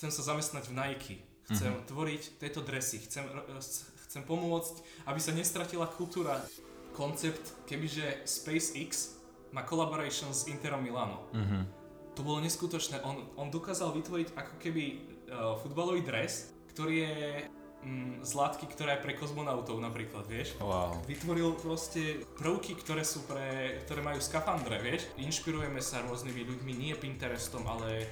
chcem sa zamestnať v Nike, chcem tvoriť tieto dresy, chcem pomôcť, aby sa nestratila kultúra. Koncept, kebyže SpaceX má collaboration s Interom Milano. To bolo neskutočné. On dokázal vytvoriť ako keby futbalový dres, ktorý je z látky, ktorá je pre kozmonautov napríklad, vieš. Wow. Vytvoril proste prvky, ktoré majú skafandre, vieš. Inšpirujeme sa rôznymi ľuďmi, nie Pinterestom, ale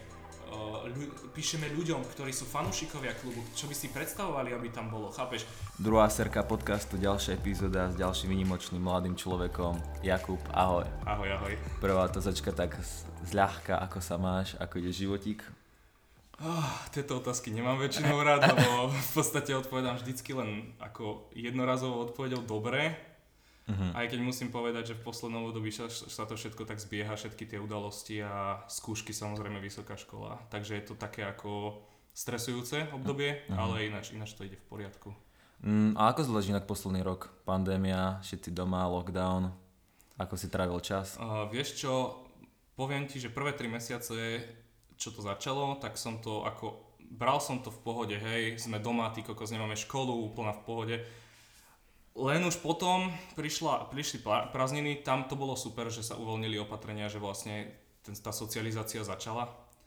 píšeme ľuďom, ktorí sú fanúšikovia klubu, čo by si predstavovali, aby tam bolo, chápeš? Druhá serka podcastu, ďalšia epizóda s ďalším výnimočným mladým človekom. Jakub, ahoj. Ahoj, ahoj. Prvá otázočka tak zľahka, ako sa máš, ako ide životík? Tieto otázky nemám väčšinou rád, lebo v podstate odpovedám vždycky len ako jednorazovo odpovedou dobre. Aj keď musím povedať, že v poslednom období sa to všetko tak zbieha, všetky tie udalosti a skúšky, samozrejme vysoká škola. Takže je to také ako stresujúce obdobie, ale ináč to ide v poriadku. A ako zleží inak posledný rok? Pandémia, všetci doma, lockdown, ako si trávil čas? Vieš čo, poviem ti, že prvé 3 mesiace, čo to začalo, tak som to bral som to v pohode, hej, sme doma, ty kokos, nemáme školu, úplne v pohode. Len už potom prišli prázdniny, tam to bolo super, že sa uvoľnili opatrenia, že vlastne tá socializácia začala.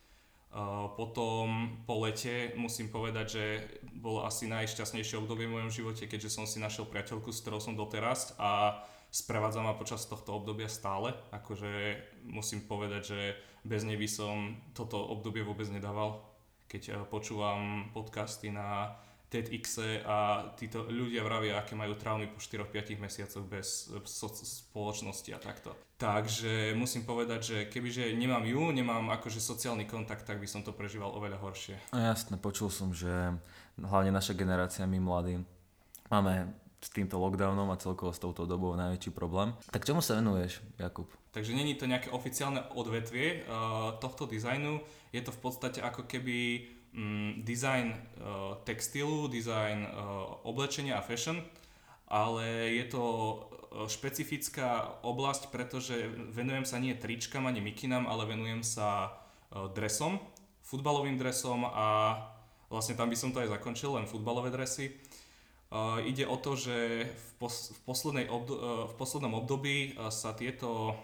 Potom po lete musím povedať, že bolo asi najšťastnejšie obdobie v mojom živote, keďže som si našiel priateľku, s ktorou som doteraz a sprevádza ma počas tohto obdobia stále. Akože musím povedať, že bez nej by som toto obdobie vôbec nedával. Keď počúvam podcasty na TEDxe a títo ľudia vravia, aké majú traumy po 4-5 mesiacoch bez spoločnosti a takto. Takže musím povedať, že kebyže nemám akože sociálny kontakt, tak by som to prežíval oveľa horšie. No jasne, počul som, že hlavne naša generácia, my mladí, máme s týmto lockdownom a celkovo s touto dobou najväčší problém. Tak čomu sa venuješ, Jakub? Takže není to nejaké oficiálne odvetvie tohto dizajnu, je to v podstate ako keby design textilu, design oblečenia a fashion, ale je to špecifická oblasť, pretože venujem sa nie tričkám ani mikinám, ale venujem sa dresom, futbalovým dresom a vlastne tam by som to aj zakončil, len futbalové dresy. Ide o to, že v poslednom období sa tieto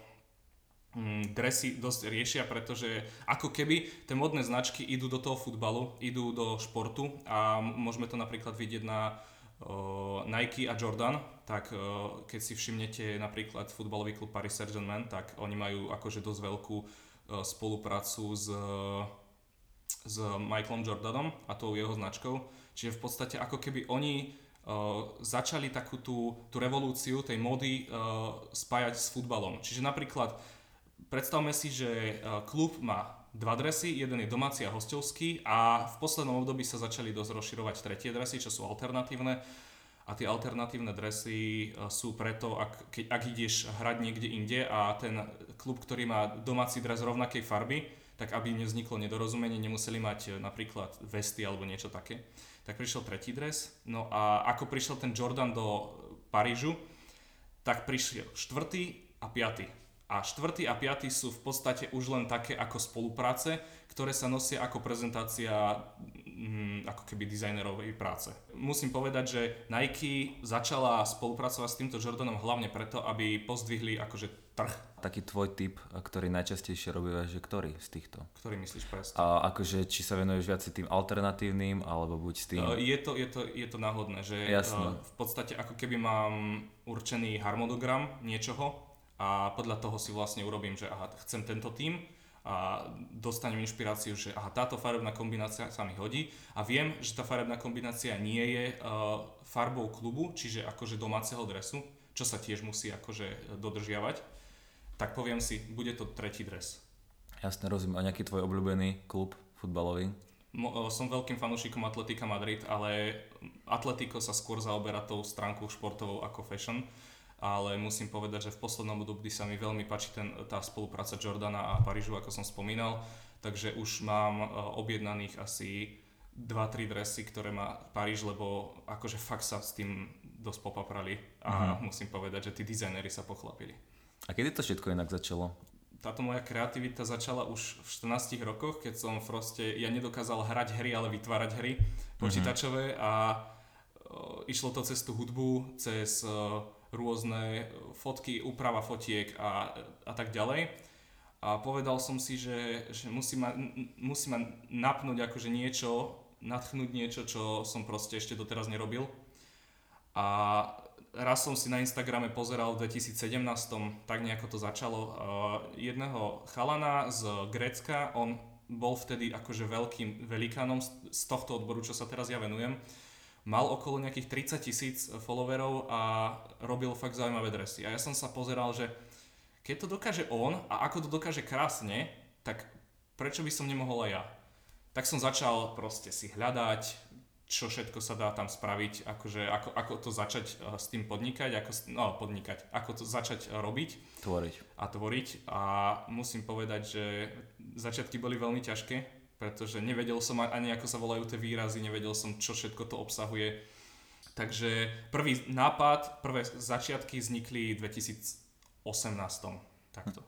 dresy dosť riešia, pretože ako keby tie modné značky idú do toho futbalu, idú do športu a môžeme to napríklad vidieť na Nike a Jordan, tak keď si všimnete napríklad futbalový klub Paris Saint-Germain, tak oni majú akože dosť veľkú spoluprácu s Michaelom Jordanom a tou jeho značkou, čiže v podstate ako keby oni začali takú tú revolúciu tej módy spájať s futbalom, čiže napríklad predstavme si, že klub má 2 dresy, jeden je domáci a hostovský a v poslednom období sa začali dosť rozširovať tretie dresy, čo sú alternatívne a tie alternatívne dresy sú preto, ak ideš hrať niekde inde a ten klub, ktorý má domáci dres rovnakej farby, tak aby nevzniklo nedorozumenie, nemuseli mať napríklad vesty alebo niečo také. Tak prišiel tretí dres, no a ako prišiel ten Jordan do Parížu, tak prišiel 4. a 5. A 4. a 5. sú v podstate už len také ako spolupráce, ktoré sa nosia ako prezentácia ako keby dizajnerovej práce. Musím povedať, že Nike začala spolupracovať s týmto Jordanom hlavne preto, aby pozdvihli akože trh. Taký tvoj tip, ktorý najčastejšie robíš, že ktorý z týchto? Ktorý myslíš presne? A akože či sa venuješ viac tým alternatívnym, alebo buď s tým? Je to náhodné, že v podstate ako keby mám určený harmonogram niečoho, a podľa toho si vlastne urobím, že chcem tento tím a dostanem inšpiráciu, že táto farebná kombinácia sa mi hodí a viem, že tá farebná kombinácia nie je farbou klubu, čiže akože domáceho dresu, čo sa tiež musí akože dodržiavať, tak poviem si, bude to tretí dres. Jasne, rozumiem. A nejaký tvoj obľúbený klub futbalový? Som veľkým fanúšikom Atletica Madrid, ale Atletico sa skôr zaoberá tou stránkou športovou ako fashion. Ale musím povedať, že v poslednom období sa mi veľmi páči tá spolupráca Jordana a Parížu, ako som spomínal, takže už mám objednaných asi 2-3 dresy, ktoré má Paríž, lebo akože fakt sa s tým dosť popaprali a musím povedať, že tí dizajneri sa pochlapili. A kedy to všetko inak začalo? táto moja kreativita začala už v 14 rokoch, keď som proste, ja nedokázal hrať hry, ale vytvárať hry počítačové a išlo to cez tú hudbu, cez rôzne fotky, úprava fotiek a tak ďalej. A povedal som si, že musí ma napnúť akože niečo, nadchnúť niečo, čo som proste ešte doteraz nerobil. A raz som si na Instagrame pozeral v 2017, tak nejako to začalo, jedného chalana z Grécka, on bol vtedy akože veľkým velikánom z tohto odboru, čo sa teraz ja venujem. Mal okolo nejakých 30,000 followerov a robil fakt zaujímavé dresy. A ja som sa pozeral, že keď to dokáže on a ako to dokáže krásne, tak prečo by som nemohol aj ja? Tak som začal proste si hľadať, čo všetko sa dá tam spraviť, akože ako to začať s tým podnikať, ako to začať robiť. Tvoriť. A musím povedať, že začiatky boli veľmi ťažké, pretože nevedel som ani ako sa volajú tie výrazy, nevedel som, čo všetko to obsahuje. Takže prvý nápad, prvé začiatky vznikli v 2018. Takto.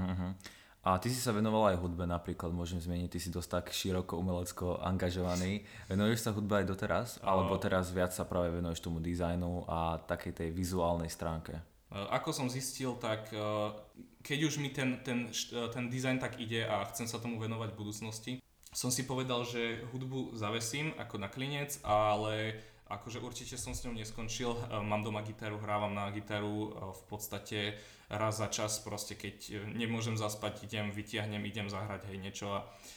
A ty si sa venoval aj hudbe napríklad, môžem zmeniť, ty si dosť tak široko umelecko angažovaný. Venuješ sa hudbe aj doteraz? Alebo teraz viac sa práve venuješ tomu dizajnu a takej tej vizuálnej stránke? Ako som zistil, tak keď už mi ten dizajn tak ide a chcem sa tomu venovať v budúcnosti, som si povedal, že hudbu zavesím ako na klinec, ale akože určite som s ňou neskončil. Mám doma gitaru, hrávam na gitaru v podstate raz za čas, proste keď nemôžem zaspať, idem zahrať niečo.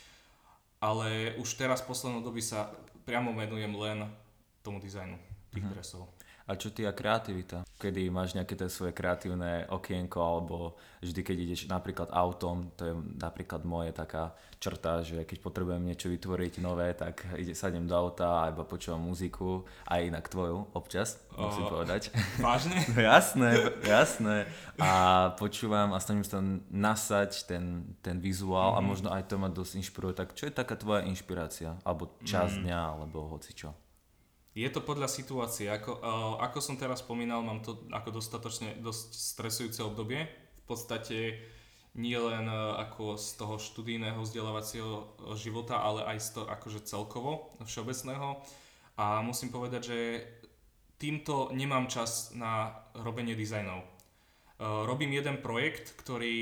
Ale už teraz v poslednej dobe sa priamo venujem len tomu dizajnu tých dresov. A čo ty a kreativita? Kedy máš nejaké tie svoje kreatívne okienko, alebo vždy, keď ideš napríklad autom, to je napríklad moje taká črta, že keď potrebujem niečo vytvoriť nové, tak sadnem do auta a iba počúvam muziku, aj inak tvoju občas, musím povedať. Vážne? No jasné. A počúvam a snažím sa nasať ten vizuál a možno aj to ma dosť inšpiruje. Tak čo je taká tvoja inšpirácia? Alebo čas dňa, alebo hocičo? Je to podľa situácie. Ako som teraz spomínal, mám to ako dosť stresujúce obdobie. V podstate nie len ako z toho študijného vzdelávacieho života, ale aj z toho akože celkovo, všeobecného. A musím povedať, že týmto nemám čas na robenie dizajnov. Robím jeden projekt,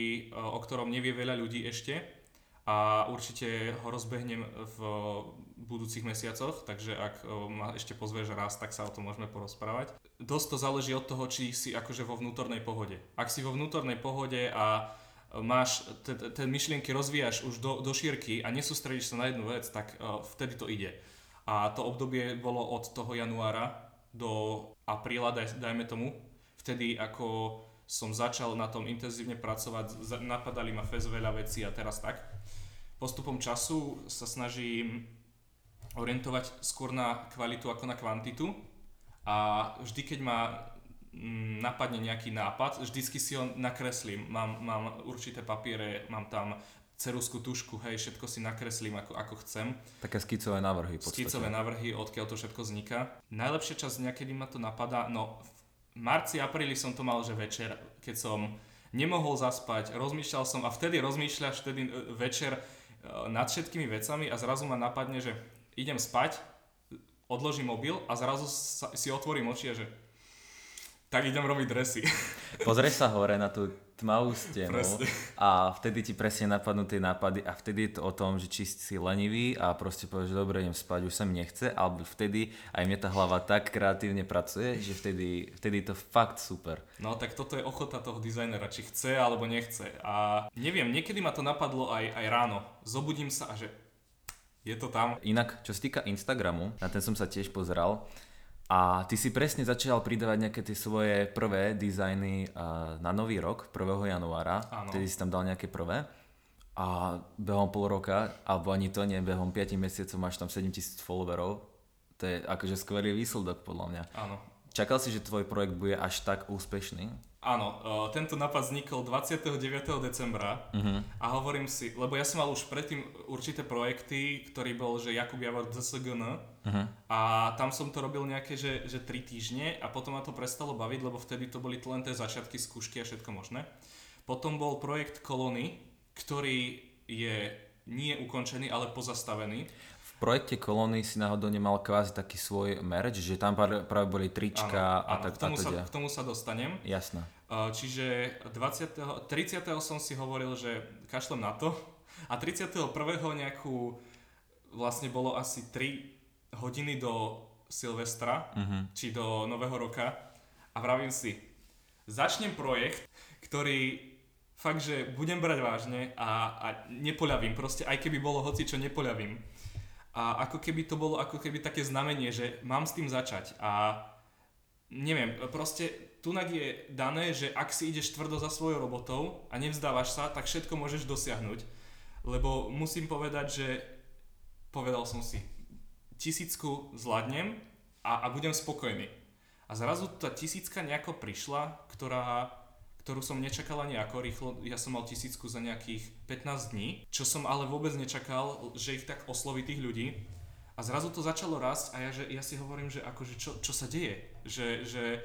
o ktorom nevie veľa ľudí ešte a určite ho rozbehnem v budúcich mesiacoch, takže ak ma ešte pozveš raz, tak sa o tom môžeme porozprávať. Dosť to záleží od toho, či si akože vo vnútornej pohode. Ak si vo vnútornej pohode a máš tie myšlienky rozvíjaš už do šírky a nesústredíš sa na jednu vec, tak vtedy to ide. A to obdobie bolo od toho januára do apríla, dajme tomu. Vtedy ako som začal na tom intenzívne pracovať, napadali ma fest veľa vecí a teraz tak. Postupom času sa snažím orientovať skôr na kvalitu ako na kvantitu a vždy, keď ma napadne nejaký nápad, vždycky si ho nakreslím. Mám určité papiere, mám tam ceruzku, tušku, všetko si nakreslím ako chcem. Také skicové návrhy. Skicové návrhy, odkiaľ to všetko vzniká. Najlepšia časť dňa, kedy ma to napadá, no v marci, apríli som to mal, že večer, keď som nemohol zaspať, rozmýšľal som a vtedy rozmýšľaš večer nad všetkými vecami a zrazu ma napadne, že idem spať, odložím mobil a zrazu si otvorím oči a že tak idem robiť dresy. Pozrieš sa hore na tú tmavú stenu. Presne. A vtedy ti presne napadnú tie nápady a vtedy je to o tom, že či si lenivý a proste povieš, že dobre, idem spať, už sa mi nechce, alebo vtedy aj mne tá hlava tak kreatívne pracuje, že vtedy je to fakt super. No tak toto je ochota toho dizajnera, či chce alebo nechce. A neviem, niekedy ma to napadlo aj ráno. Zobudím sa a že je to tam. Inak, čo sa týka Instagramu, na ten som sa tiež pozeral a ty si presne začal pridávať nejaké tie svoje prvé dizajny na nový rok, 1. januára. Áno. Vtedy si tam dal nejaké prvé a behom pol roka, alebo ani to nie, behom 5 mesiacov máš tam 7,000 followerov. To je akože skvelý výsledok podľa mňa. Áno. Čakal si, že tvoj projekt bude až tak úspešný? Áno, tento nápad vznikol 29. decembra a hovorím si, lebo ja som mal už predtým určité projekty, ktorý bol, že Jakub Javor DSGN a tam som to robil nejaké, že 3 týždne a potom ma to prestalo baviť, lebo vtedy to boli len tie začiatky, skúšky a všetko možné. Potom bol projekt Kolony, ktorý je nie ukončený, ale pozastavený. V projekte Kolóny si náhodou nemal kvázi taký svoj merch, že tam práve boli trička áno, a tak k tomu sa dostanem. Jasné. Čiže 30. som si hovoril, že kašlem na to a 31. nejakú vlastne bolo asi 3 hodiny do Silvestra, či do Nového roka a vravím si, začnem projekt, ktorý fakt, že budem brať vážne a nepoľavím, proste aj keby bolo hocičo, nepoľavím. A ako keby to bolo ako keby také znamenie, že mám s tým začať a neviem, proste tunak je dané, že ak si ideš tvrdo za svojou robotou a nevzdávaš sa, tak všetko môžeš dosiahnuť. Lebo musím povedať, že povedal som si, 1000 zvládnem a budem spokojný. A zrazu tá 1000 nejako prišla, ktorú som nečakal ani ako rýchlo. Ja som mal 1000 za nejakých 15 dní, čo som ale vôbec nečakal, že ich tak osloví tých ľudí. A zrazu to začalo rásť a ja si hovorím, že akože čo sa deje? Že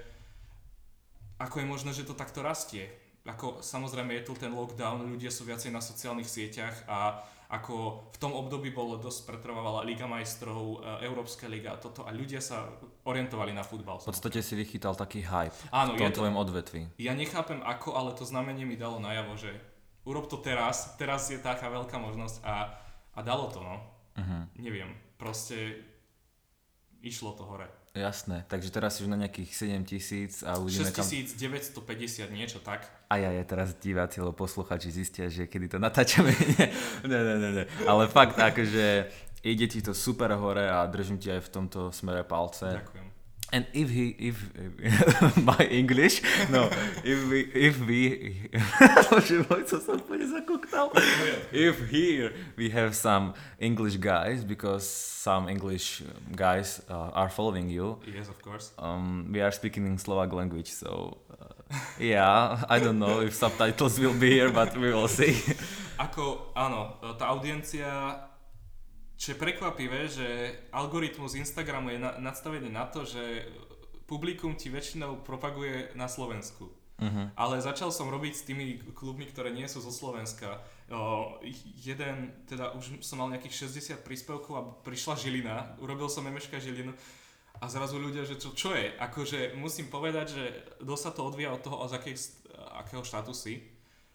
ako je možné, že to takto rastie? Ako samozrejme je tu ten lockdown, ľudia sú viacej na sociálnych sieťach a ako v tom období dosť pretrvávala Liga majstrov, Európska liga a toto a ľudia sa orientovali na futbal. V podstate si vychytal taký hype v tom tvojom odvetví. Ja nechápem ako, ale to znamenie mi dalo najavo, že urob to teraz je taká veľká možnosť a dalo to, no. Neviem, proste išlo to hore. Jasné, takže teraz si už na nejakých 7000 a uvidíme 6950, niečo tak. A ja teraz diváci, alebo posluchači zistia, že kedy to natáčame. Ne. Ale fakt, akože ide ti to super hore a držím ti aj v tomto smere palce. Ďakujem. And if my English, no, if we bože môj, co som úplne zakúktal. If here we have some English guys, because some English guys are following you. Yes, of course. We are speaking in Slovak language, so yeah, I don't know if subtitles will be here, but we will see. Áno, tá audiencia. Čo je prekvapivé, že algoritmus Instagramu je nastavený na to, že publikum ti väčšinou propaguje na Slovensku. Ale začal som robiť s tými klubmi, ktoré nie sú zo Slovenska. Teda už som mal nejakých 60 príspevkov a prišla Žilina, urobil som MŠK Žilinu a zrazu ľudia, že čo je? Akože musím povedať, že dosť sa to odvíja od toho, z akého štátu si.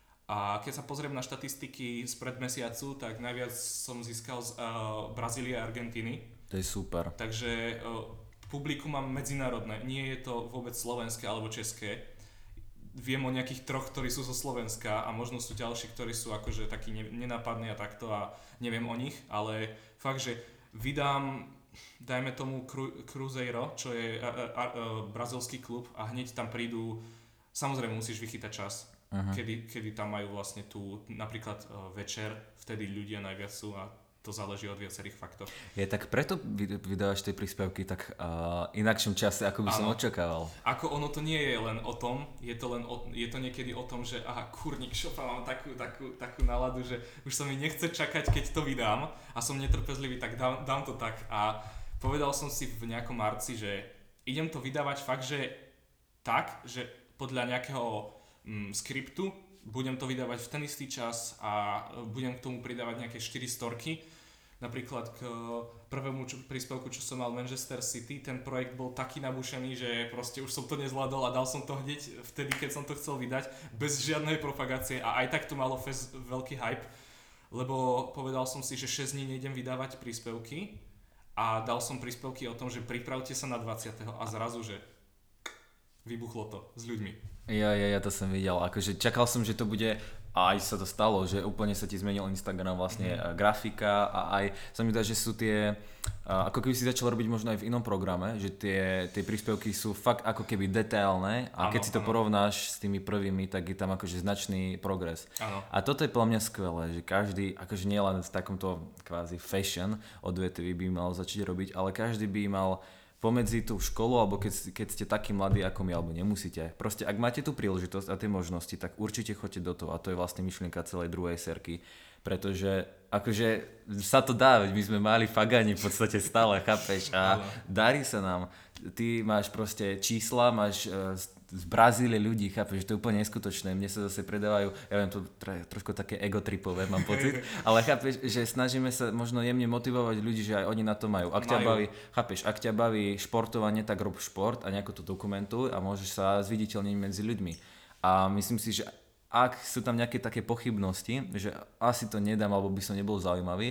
A keď sa pozriem na štatistiky spred mesiacu, tak najviac som získal z Brazílie a Argentíny. To je super. Takže publikum mám medzinárodné, nie je to vôbec slovenské alebo české. Viem o nejakých 3, ktorí sú zo Slovenska a možno sú ďalší, ktorí sú akože takí nenápadní a takto a neviem o nich, ale fakt, že vydám, dajme tomu Cruzeiro, čo je brazilský klub a hneď tam prídu, samozrejme musíš vychytať čas. Kedy tam majú vlastne tu napríklad večer, vtedy ľudia najviac sú a to záleží od viacerých faktorov. Je tak preto vydávaš tie príspevky tak inakšom čase, ako by som očakával. Ako ono to nie je len o tom, je to niekedy o tom, že kurník šopa, mám takú náladu, že už sa mi nechce čakať, keď to vydám a som netrpezlivý, tak dám to tak a povedal som si v nejakom marci, že idem to vydávať fakt, že tak, že podľa nejakého skriptu, budem to vydávať v ten istý čas a budem k tomu pridávať nejaké 4 storky. Napríklad k prvému príspevku, čo som mal Manchester City, ten projekt bol taký nabušený, že proste už som to nezvládol a dal som to hneď vtedy, keď som to chcel vydať, bez žiadnej propagácie a aj tak to malo veľký hype, lebo povedal som si, že 6 dní nejdem vydávať príspevky a dal som príspevky o tom, že pripravte sa na 20. a zrazu, že vybuchlo to s ľuďmi. Ja to som videl, akože čakal som, že to bude, a aj sa to stalo, že úplne sa ti zmenil Instagram vlastne grafika a aj sa mi dá, že sú tie, ako keby si začal robiť možno aj v inom programe, že tie príspevky sú fakt ako keby detailné a keď si to porovnáš s tými prvými, tak je tam akože značný progres. Áno. A toto je podľa mňa skvelé, že každý, akože nielen v takomto kvázi fashion odvetví by mal začať robiť, ale každý by mal pomedzi tú školu, alebo keď ste takí mladí ako my, alebo nemusíte. Proste ak máte tú príležitosť a tie možnosti, tak určite choďte do toho a to je vlastne myšlienka celej druhej serky. Pretože akože sa to dá, veď my sme mali fagani v podstate stále, chápeš? A darí sa nám. ty máš proste čísla, máš z Brazílie ľudí, chápeš, že to je úplne neskutočné. Mne sa zase predávajú, ja viem, to trošku také egotripové, mám pocit, ale chápeš, že snažíme sa možno jemne motivovať ľudí, že aj oni na to majú. Ak ťa baví, chápeš, ak ťa baví športovanie, tak rob šport a nejako to dokumentuj a môžeš sa zviditeľniť medzi ľuďmi. A myslím si, že ak sú tam nejaké také pochybnosti, že asi to nedám, alebo by som nebol zaujímavý,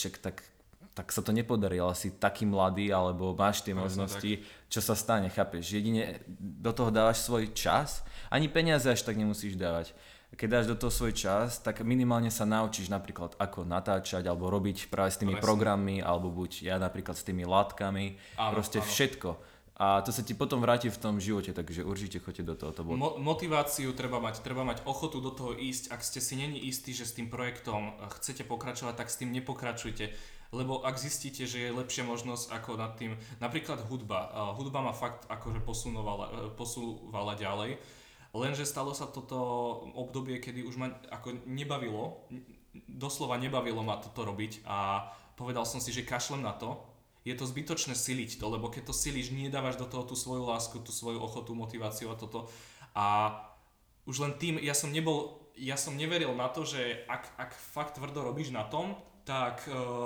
tak sa to nepodarí, ale si taký mladý, alebo máš tie možnosti, čo sa stane, chápeš? Jedine do toho dávaš svoj čas, ani peniaze až tak nemusíš dávať. Keď dáš do toho svoj čas, tak minimálne sa naučíš napríklad ako natáčať, alebo robiť práve s tými programmi, alebo buď ja napríklad s tými látkami, proste všetko. A to sa ti potom vráti v tom živote, takže určite choďte do toho. Motiváciu treba mať ochotu do toho ísť. Ak ste si není istí, že s tým projektom chcete pokračovať, tak s tým nepokračujte. Lebo ak zistíte, že je lepšia možnosť ako nad tým, napríklad hudba. Hudba ma fakt akože posúvala ďalej, lenže stalo sa toto obdobie, kedy už ma ako doslova nebavilo ma toto robiť a povedal som si, že kašlem na to. Je to zbytočné siliť to, lebo keď to silíš, nedávaš do toho tú svoju lásku, tú svoju ochotu, motiváciu a toto. A už len tým, ja som neveril na to, že ak fakt tvrdo robíš na tom, tak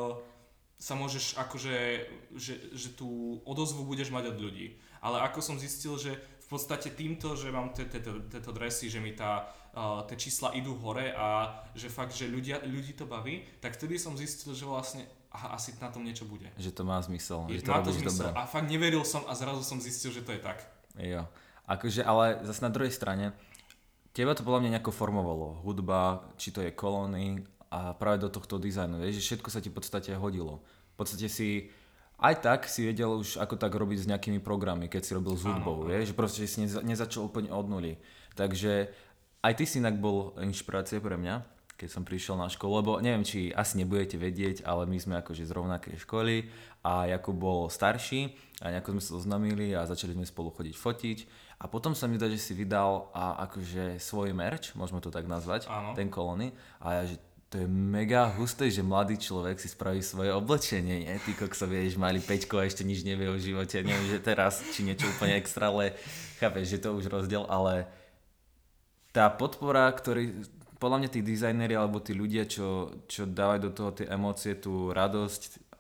sa môžeš akože, že tú odozvu budeš mať od ľudí. Ale ako som zistil, že v podstate týmto, že mám tieto dresy, že mi tie čísla idú hore a že fakt, že ľudí to baví, tak vtedy som zistil, že vlastne asi na tom niečo bude. Že to má zmysel, že to má robíš dobre. A fakt neveril som a zrazu som zistil, že to je tak. Jo. Akože, ale zase na druhej strane, teba to podľa mňa nejako formovalo. Hudba, či to je kolóny, a práve do tohto dizajnu, vieš, že všetko sa ti v podstate hodilo. V podstate si aj tak si vedel už ako tak robiť s nejakými programy, keď si robil s hudbou, vieš, že proste si nezačal úplne od nuly. Takže aj ty si inak bol inšpirácia pre mňa, keď som prišiel na školu, lebo neviem, či asi nebudete vedieť, ale my sme akože z rovnakej školy a Jakub bol starší a nejako sme sa oznámili a začali sme spolu chodiť fotiť a potom sa mi zdá, že si vydal akože svoj merch, môžeme to tak nazvať, ten kolóny a ja, že to je mega husté, že mladý človek si spraví svoje oblečenie, nie? Ty kokso, vieš, mali 5 a ešte nič nevie o živote, neviem, že teraz, či niečo úplne extra, ale chápeš, že to už rozdiel, ale tá podpora, podľa mňa tí dizajneri alebo tí ľudia, čo dávajú do toho tie emócie, tú radosť,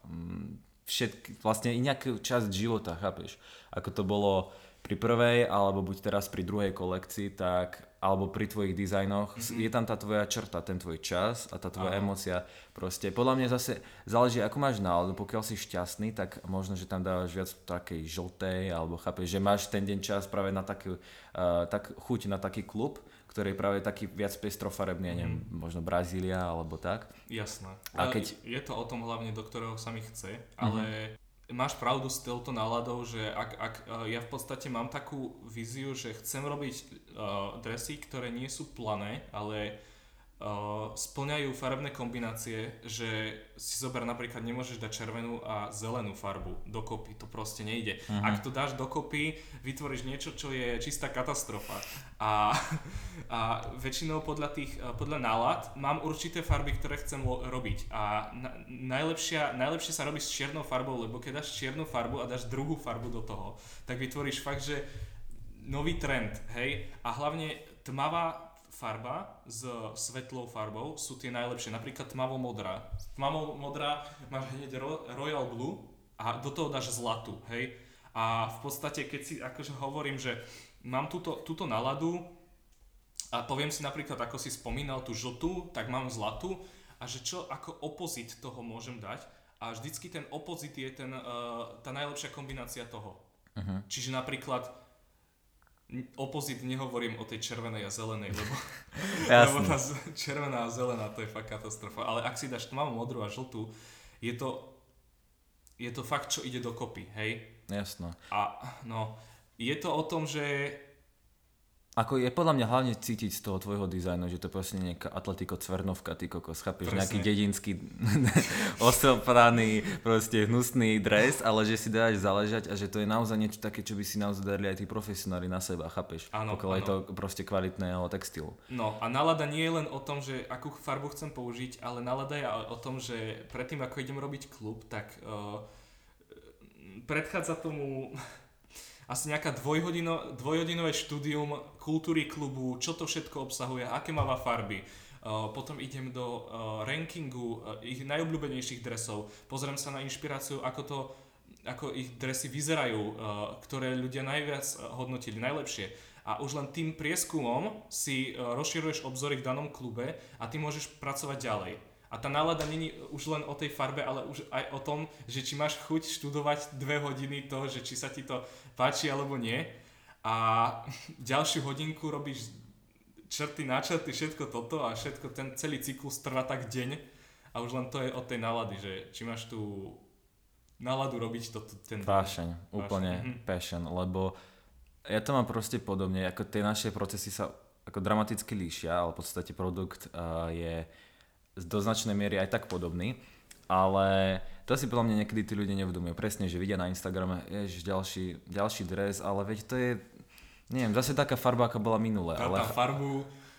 vlastne i nejakú časť života, chápeš? Ako to bolo pri prvej, alebo buď teraz pri druhej kolekcii, tak alebo pri tvojich dizajnoch, je tam tá tvoja črta, ten tvoj čas a tá tvoja emócia. Proste podľa mňa zase záleží, ako máš náladu. Pokiaľ si šťastný, tak možno, že tam dávaš viac takej žltej, alebo chápeš, že máš ten deň čas práve na takú chuť na taký klub, ktorý je práve taký viac pestrofarebný, neviem, možno Brazília alebo tak. Jasné. Je to o tom hlavne, do ktorého sa mi chce, ale máš pravdu s touto náladou, že ak ja v podstate mám takú víziu, že chcem robiť dresy, ktoré nie sú plané, ale spĺňajú farebné kombinácie, že si zober napríklad nemôžeš dať červenú a zelenú farbu dokopy, to proste nejde. Ak to dáš dokopy, vytvoríš niečo, čo je čistá katastrofa. A väčšinou podľa nálad mám určité farby, ktoré chcem robiť. A najlepšie sa robí s čiernou farbou, lebo keď dáš čiernu farbu a dáš druhú farbu do toho, tak vytvoríš fakt, že nový trend, hej? A hlavne tmavá farba s svetlou farbou sú tie najlepšie, napríklad tmavo-modrá. Tmavo-modrá máš hneď Royal Blue a do toho dáš zlatú, hej? A v podstate, keď si akože hovorím, že mám túto náladu a poviem si napríklad, ako si spomínal tú žltú, tak mám zlatú a že čo ako opozit toho môžem dať a vždycky ten opozit je tá najlepšia kombinácia toho. Čiže napríklad opozit nehovorím o tej červenej a zelenej, lebo tá červená a zelená to je fakt katastrofa. Ale ak si dáš tmavú, modrú a žltú, je to fakt, čo ide dokopy, hej? Jasno. A no, je to o tom, že ako je podľa mňa hlavne cítiť z toho tvojho dizajnu, že to je proste nejaká Atletico Cvernovka, ty kokos, chápeš, nejaký dedinský osopraný, proste hnusný dres, ale že si dáš záležať a že to je naozaj niečo také, čo by si naozaj dali aj tí profesionáli na seba, chápeš? Áno, pokiaľ je to proste kvalitného textilu. No a nálada nie je len o tom, že akú farbu chcem použiť, ale nálada je o tom, že predtým ako idem robiť klub, tak predchádza tomu asi nejaká dvojhodinové štúdium kultúry klubu, čo to všetko obsahuje, aké máva farby. Potom idem do rankingu ich najobľúbenejších dresov, pozriem sa na inšpiráciu, ako ich dresy vyzerajú, ktoré ľudia najviac hodnotili, najlepšie. A už len tým prieskumom si rozširuješ obzory v danom klube a ty môžeš pracovať ďalej. A tá nálada není už len o tej farbe, ale už aj o tom, že či máš chuť študovať 2 hodiny to, že či sa ti to páči alebo nie. A ďalšiu hodinku robíš črty, načrty, všetko toto a všetko, ten celý cyklus trvá tak deň. A už len to je od tej nálady, že či máš tú náladu robiť ten... Vášeň, úplne passion, lebo ja to mám proste podobne, ako tie naše procesy sa ako dramaticky líšia, ale v podstate produkt je do značnej miery aj tak podobný, ale to si podľa mňa niekedy tí ľudia neuvedomujú. Presne, že vidia na Instagrame, ježiš, ďalší dres, ale veď to je, neviem, zase taká farba, aká bola minulé. Dá tam farbu,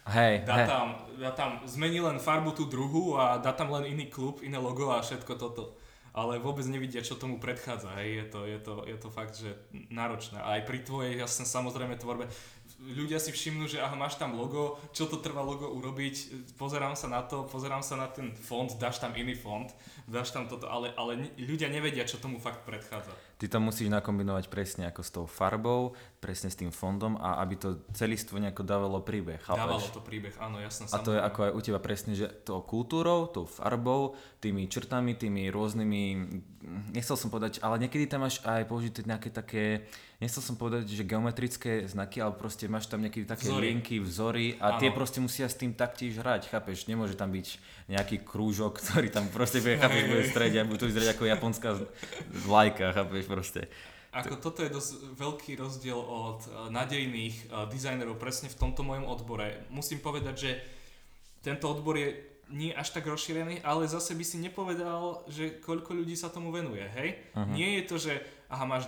dá tam, zmení len farbu tú druhú a dá tam len iný klub, iné logo a všetko toto. Ale vôbec nevidia, čo tomu predchádza, hej, je to fakt, že náročné. A aj pri tvojej, jasne, samozrejme tvorbe, ľudia si všimnú, že aha, máš tam logo, čo to trvá logo urobiť, pozerám sa na ten font, dáš tam iný font, dáš tam toto, ale ľudia nevedia, čo tomu fakt predchádza. Ty to musíš nakombinovať presne ako s tou farbou, presne s tým fondom a aby to celistvo nejako dávalo príbeh, chápeš? Dávalo to príbeh, áno, jasné. A to je ako aj u teba presne, že tou kultúrou, tou farbou, tými črtami, tými rôznymi, nechcel som povedať, ale niekedy tam máš aj použité nejaké také, nechcel som povedať, že geometrické znaky, ale proste máš tam nejaké také linky, vzory a tie proste musia s tým taktiež hrať, chápeš? Nemôže tam byť nejaký krúžok, ktorý tam proste bude, chápeš, bude v strede a bude to vyzerať ako japonská vlajka, chápeš proste. Ako toto je dosť veľký rozdiel od nádejných dizajnerov presne v tomto mojom odbore. Musím povedať, že tento odbor je nie až tak rozšírený, ale zase by si nepovedal, že koľko ľudí sa tomu venuje, hej? Nie je to, že aha, máš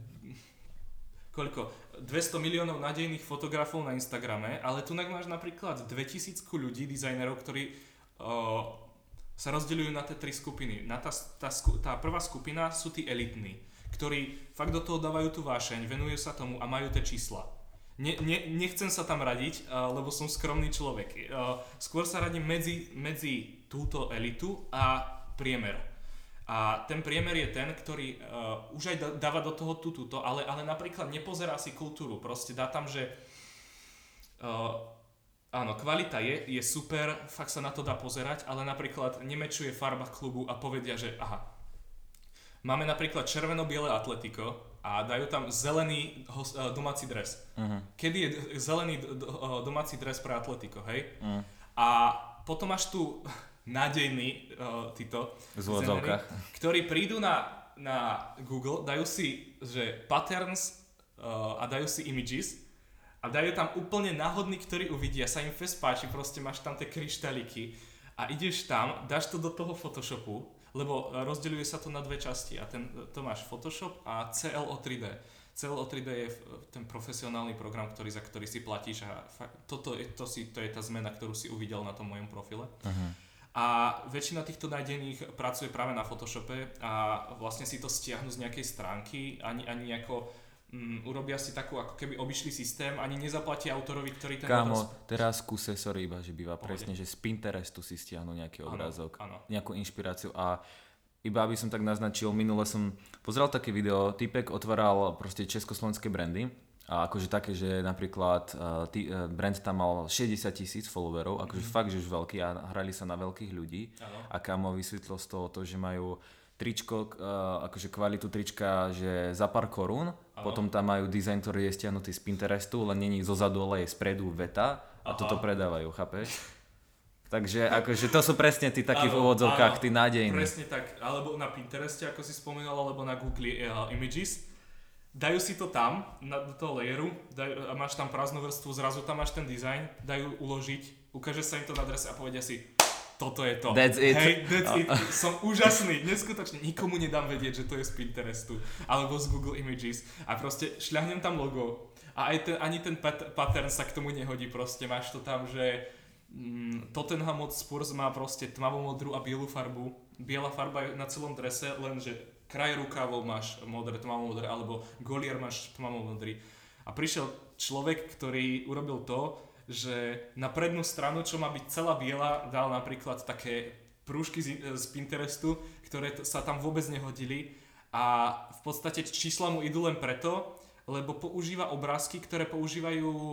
200 miliónov nádejných fotografov na Instagrame, ale tu máš napríklad 2000 ľudí, dizajnerov, ktorí sa rozdeľujú na tie 3 skupiny. Tá prvá skupina sú tí elitní, ktorí fakt do toho dávajú tú vášeň, venujú sa tomu a majú tie čísla. Nechcem sa tam radiť, lebo som skromný človek. Skôr sa radím medzi túto elitu a priemer. A ten priemer je ten, ktorý už aj dáva do toho túto, ale napríklad nepozerá si kultúru. Proste dá tam, že áno, kvalita je super, fakt sa na to dá pozerať, ale napríklad nemečuje farba klubu a povedia, že aha, máme napríklad červeno-biele Atletico a dajú tam zelený domáci dres. Kedy je zelený domáci dres pre Atletico, hej? A potom máš tu nádejný títo dizajneri, ktorí prídu na Google, dajú si, že patterns a dajú si images a dajú tam úplne náhodný, ktorý uvidia, sa im fest páči, proste máš tam tie kryštáliky a ideš tam, dáš to do toho Photoshopu, lebo rozdeľuje sa to na 2 časti a to máš Photoshop a CLO 3D. CLO 3D je ten profesionálny program, za ktorý si platíš a to je tá zmena, ktorú si uvidel na tom mojom profile. A väčšina týchto nájdených pracuje práve na Photoshope a vlastne si to stiahnu z nejakej stránky, ani nejako urobia si takú, ako keby obišli systém, ani nezaplatia autorovi, ktorý ten teraz skúse, sorry, iba, že býva presne, že z Pinterestu si stiahnu nejaký obrázok, nejakú inšpiráciu a iba aby som tak naznačil, minule som pozeral také video, typek otváral proste československé brandy a akože také, že napríklad brand tam mal 60,000 followerov, akože fakt, že už veľký a hrali sa na veľkých ľudí a kámo vysvetlil z toho to, že majú tričko, akože kvalitu trička, že za pár korún, potom tam majú dizajn, ktorý je stiahnutý z Pinterestu, len není zozadu, ale je spredu veta a toto predávajú, chápeš? Takže akože to sú presne tí takí v úvodzovkách, tí nádejní. Presne tak, alebo na Pintereste, ako si spomínal, alebo na Google Images. Dajú si to tam, do toho layeru, a máš tam prázdnu vrstvu, zrazu tam máš ten dizajn, dajú uložiť, ukáže sa im to na adrese a povedia si, toto je to. That's it. Hej, that's it. Som úžasný, neskutočne. Nikomu nedám vedieť, že to je z Pinterestu alebo z Google Images a proste šľahnem tam logo a ani ten pattern sa k tomu nehodí, proste máš to tam, že Tottenham Hotspur má proste tmavomodrú a bielu farbu. Biela farba je na celom drese, lenže kraj rukávov máš modré, tmavo-modré, alebo golier máš tmavo-modrý. A prišiel človek, ktorý urobil to, že na prednú stranu, čo má byť celá biela, dal napríklad také prúžky z Pinterestu, ktoré sa tam vôbec nehodili a v podstate čísla mu idú len preto, lebo používa obrázky, ktoré používajú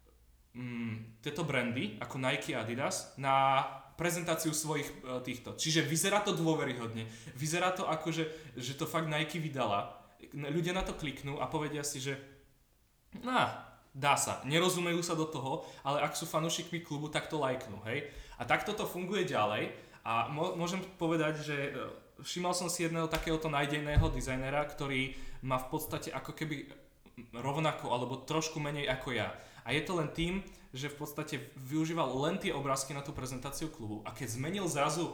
tieto brandy, ako Nike a Adidas, na prezentáciu svojich týchto. Čiže vyzerá to dôveryhodne. Vyzerá to ako, že to fakt Nike vydala. Ľudia na to kliknú a povedia si, že dá sa. Nerozumejú sa do toho, ale ak sú fanúšikmi klubu, tak to lajknú, hej? A takto to funguje ďalej a môžem povedať, že všimol som si jedného takéhoto nájdejného dizajnera, ktorý má v podstate ako keby rovnako alebo trošku menej ako ja. A je to len tým, že v podstate využíval len tie obrázky na tú prezentáciu klubu a keď zmenil zrazu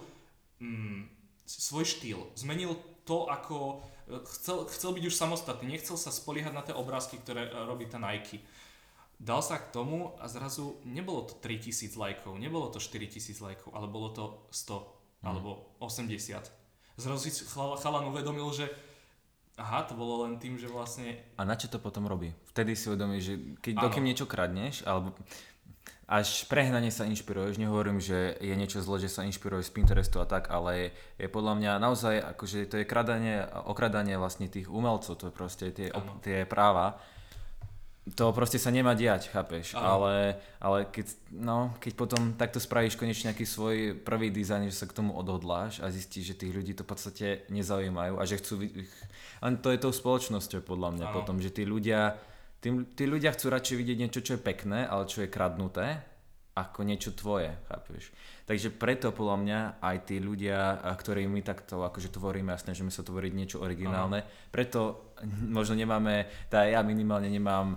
svoj štýl, zmenil to, ako chcel byť už samostatný, nechcel sa spoliehať na tie obrázky, ktoré robí tá Nike. Dal sa k tomu a zrazu nebolo to 3000 lajkov, nebolo to 4000 lajkov, ale bolo to 100 alebo 80. Zrazu si chalan uvedomil, že to bolo len tým, že vlastne... A na čo to potom robí? Vtedy si uvedomíš, že dokým niečo kradneš, alebo až prehnane sa inšpiruješ, nehovorím, že je niečo zle, že sa inšpiruješ z Pinterestu a tak, ale je podľa mňa naozaj, akože to je okradanie vlastne tých umelcov, to je proste tie práva. To proste sa nemá diať, chápeš, ale keď potom takto spravíš konečne nejaký svoj prvý dizajn, že sa k tomu odhodláš a zistíš, že tých ľudí to v podstate nezaujímajú a že chcú, len to je tou spoločnosťou podľa mňa potom, že tí ľudia chcú radšej vidieť niečo, čo je pekné, ale čo je kradnuté, ako niečo tvoje, chápeš. Takže preto podľa mňa aj tí ľudia, ktorí my takto akože tvoríme a snažíme sa tvoriť niečo originálne, preto možno nemáme, ja minimálne nemám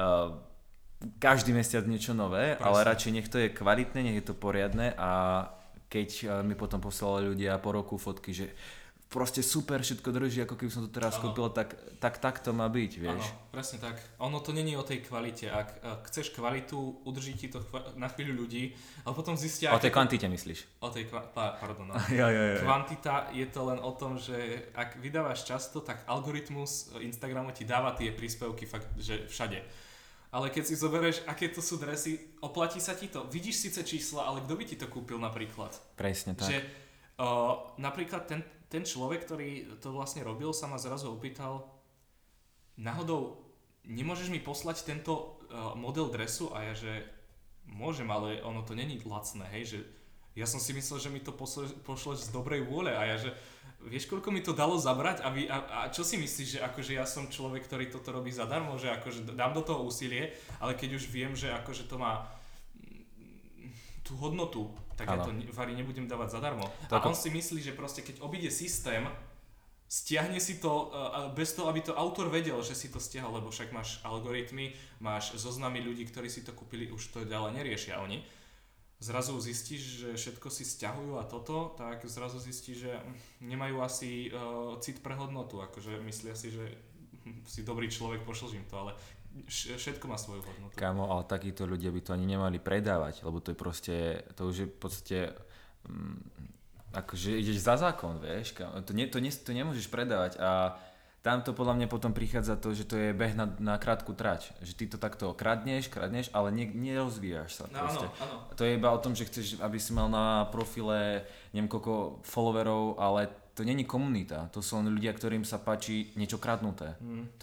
každý mesiac niečo nové, ale radšej nech to je kvalitné, nech je to poriadne a keď mi potom poslali ľudia po roku fotky, že proste super, všetko drží, ako keby som to teraz kúpil, tak to má byť, vieš. Áno, presne tak. Ono to není o tej kvalite. Ak chceš kvalitu, udrží ti to na chvíľu ľudí, ale potom zistia... O tej kvantite myslíš? O tej pardon. No. Jo. Kvantita je to len o tom, že ak vydávaš často, tak algoritmus Instagramu ti dáva tie príspevky fakt, že všade. Ale keď si zoberieš, aké to sú dresy, oplatí sa ti to. Vidíš síce čísla, ale kto by ti to kúpil napríklad? Presne tak. Že napríklad ten človek, ktorý to vlastne robil, sa ma zrazu opýtal, náhodou nemôžeš mi poslať tento model dresu? A ja, že môžem, ale ono to není lacné, hej, že ja som si myslel, že mi to pošleš z dobrej vôle a ja, že vieš, koľko mi to dalo zabrať a čo si myslíš, že akože ja som človek, ktorý toto robí zadarmo, že akože dám do toho úsilie, ale keď už viem, že akože to má tú hodnotu, tak ja to Vari nebudem dávať zadarmo. A on si myslí, že proste keď obíde systém, stiahne si to bez toho, aby to autor vedel, že si to stiahol, lebo však máš algoritmy, máš zoznamy ľudí, ktorí si to kúpili, už to ďalej neriešia oni. Zrazu zistíš, že všetko si stiahujú a toto, tak zrazu zistíš, že nemajú asi cit pre hodnotu, akože myslia si, že si dobrý človek, pošleš im to, ale všetko má svoju hodnotu. Kámo, ale takíto ľudia by to ani nemali predávať, lebo to je proste, to už je v podstate akože ideš za zákon, vieš, to nemôžeš predávať a tam to podľa mňa potom prichádza to, že to je beh na krátku trať, že ty to takto kradneš, ale nerozvíjaš sa proste. Áno. To je iba o tom, že chceš, aby si mal na profile neviem koľko followerov, ale to není komunita, to sú len ľudia, ktorým sa páči niečo kradnuté.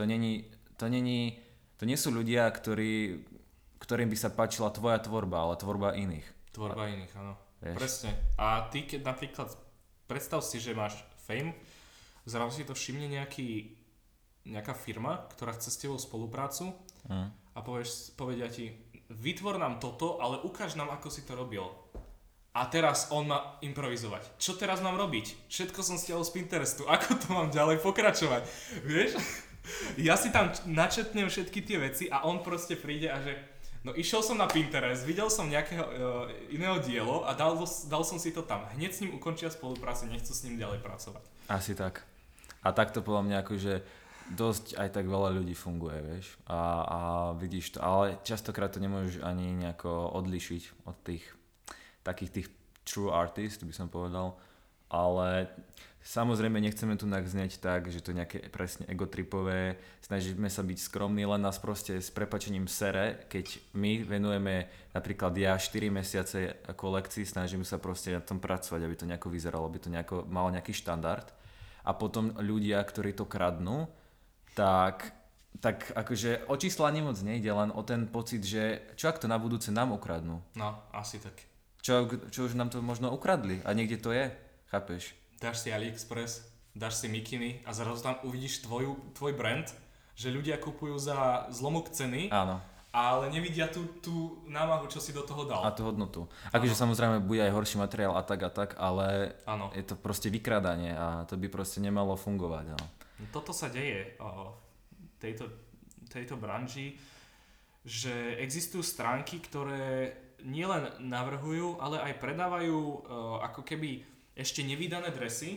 To nie sú ľudia, ktorým by sa páčila tvoja tvorba, ale tvorba iných. Tvorba iných, áno. Vieš? Presne. A ty, keď napríklad, predstav si, že máš fame, zrazu si to všimne nejaká firma, ktorá chce s tebou spoluprácu a povedia ti, vytvor nám toto, ale ukáž nám, ako si to robil. A teraz on má improvizovať. Čo teraz mám robiť? Všetko som stiahol z Pinterestu. Ako to mám ďalej pokračovať? Vieš? Ja si tam načetnem všetky tie veci a on proste príde a že no išiel som na Pinterest, videl som nejakého iného dielo a dal som si to tam. Hneď s ním ukončia spoluprácu, nechcú s ním ďalej pracovať. Asi tak. A takto podľa mňa akože dosť aj tak veľa ľudí funguje, vieš. A vidíš to, ale častokrát to nemôžeš ani nejako odlišiť od tých takých tých true artist, by som povedal. Ale samozrejme nechceme tu znieť tak, že to je nejaké presne egotripové, snažíme sa byť skromní, len nás proste s prepáčením sere, keď my venujeme napríklad ja 4 mesiace kolekcii, snažím sa proste na tom pracovať, aby to nejako vyzeralo, aby to nejako malo nejaký štandard. A potom ľudia, ktorí to kradnú, tak akože o čísla ani moc nejde, len o ten pocit, že čo ak to na budúce nám ukradnú? No, asi tak. Čo už nám to možno ukradli a niekde to je, chápeš? Dáš si AliExpress, dáš si mikiny a zrazu tam uvidíš tvoj brand, že ľudia kupujú za zlomok ceny, áno, ale nevidia tú námahu, čo si do toho dal. A tú hodnotu. Akože samozrejme bude aj horší materiál a tak, ale áno. Je to proste vykrádanie a to by proste nemalo fungovať. No. Toto sa deje v tejto branži, že existujú stránky, ktoré nielen navrhujú, ale aj predávajú ako keby ešte nevydané dresy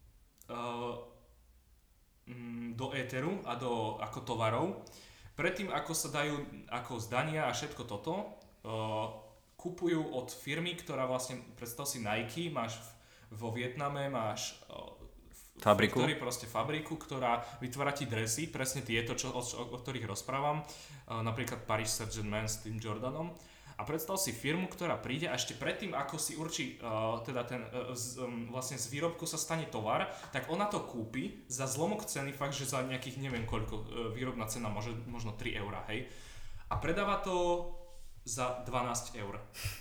do éteru a do ako tovarov. Predtým ako sa dajú ako zdania a všetko toto, kupujú od firmy, ktorá vlastne, predstav si Nike, máš vo Vietname, máš fabriku, ktorá vytvára ti dresy, presne tieto, o ktorých rozprávam, napríklad Paris Saint-Germain s tým Jordanom. A predstav si firmu, ktorá príde a ešte predtým, ako si určí vlastne z výrobku sa stane tovar, tak ona to kúpi za zlomok ceny, fakt, že za nejakých neviem koľko, výrobná cena možno 3 €, hej. A predáva to za 12 €.